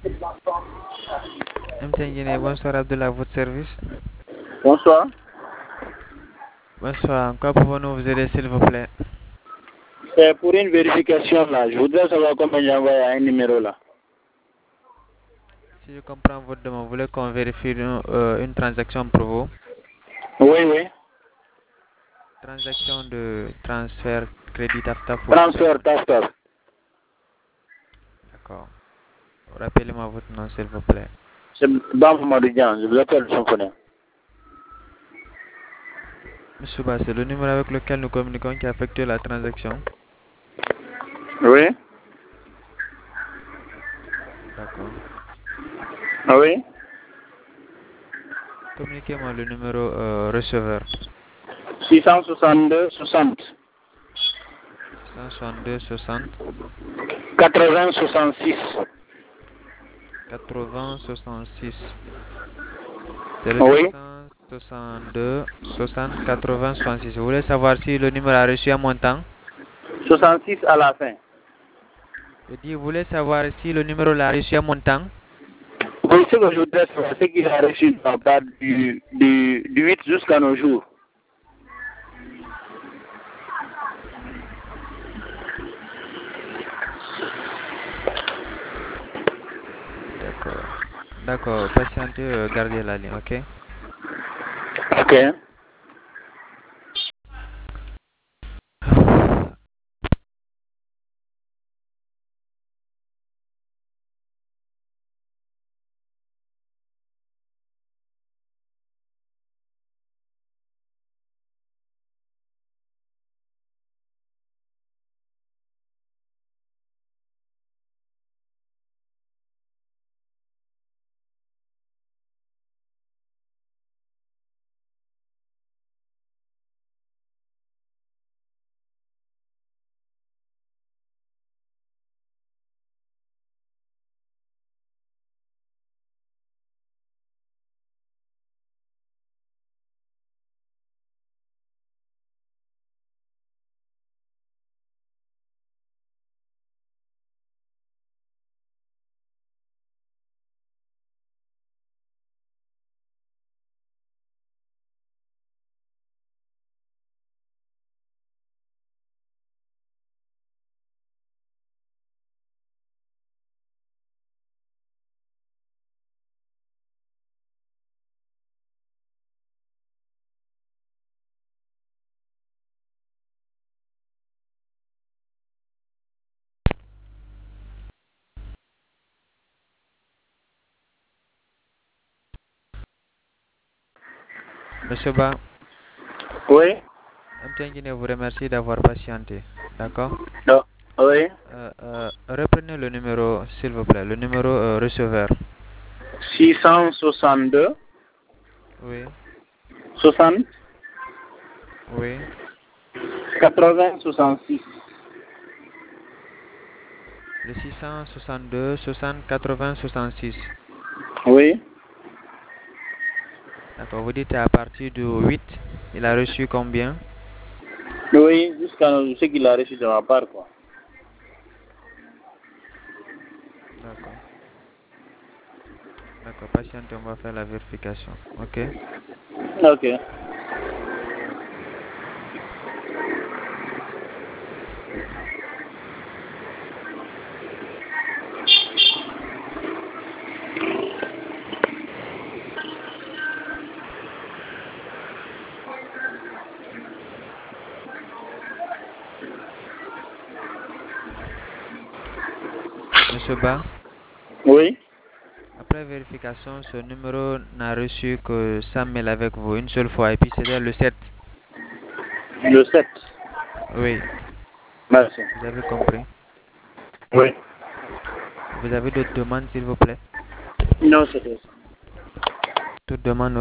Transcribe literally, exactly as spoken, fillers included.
M T N Guinée, bonsoir Abdullah, à votre service. Bonsoir. Bonsoir, en quoi pouvons-nous vous aider s'il vous plaît? C'est pour une vérification là. Je voudrais savoir comment j'envoie un numéro là. Si je comprends votre demande, vous voulez qu'on vérifie une, euh, une transaction pour vous? Oui, oui. Transaction de transfert crédit TAF-TAF ou Transfert, seulement? transfert. D'accord. Rappelez-moi votre nom s'il vous plaît. C'est Bam Madoudian, je vous appelle son connaît. Monsieur Ba, c'est le numéro avec lequel nous communiquons qui a effectué la transaction? Oui. D'accord. Oui. Communiquez-moi le numéro euh, receveur. six cent soixante-deux soixante. six cent soixante-deux soixante. quatre-vingts soixante-six. quatre-vingts soixante-six. C'est le Oui. six cent soixante-deux soixante quatre-vingts soixante-six. Vous voulez savoir si le numéro a reçu un montant? soixante-six à la fin. Je dis, vous voulez savoir si le numéro a reçu un montant? Oui, ce que je voudrais savoir, c'est qu'il a reçu de la part du, du, du huit jusqu'à nos jours. D'accord. D'accord. Patientez, euh, gardez la ligne, ok? Ok. Monsieur Ba, Oui. M T N Guinée vous remercie d'avoir patienté. D'accord? Non. Oui. Euh, euh, reprenez le numéro, s'il vous plaît, le numéro euh, receveur. six cent soixante-deux Oui, soixante. oui. quatre-vingts soixante-six. Le six cent soixante-deux soixante quatre-vingts soixante-six. Oui. D'accord, vous dites à partir du huit, il a reçu combien? Oui, jusqu'à ce qu'il a reçu de ma part, quoi. D'accord. D'accord, patientez, on va faire la vérification. Ok? Ok. Monsieur Ba, Oui. après vérification, ce numéro n'a reçu que cent mille avec vous une seule fois, et puis c'était le sept. Le sept. Oui, Merci. vous avez compris. Oui. Vous avez d'autres demandes, s'il vous plaît? Non, c'est ça. Toute demande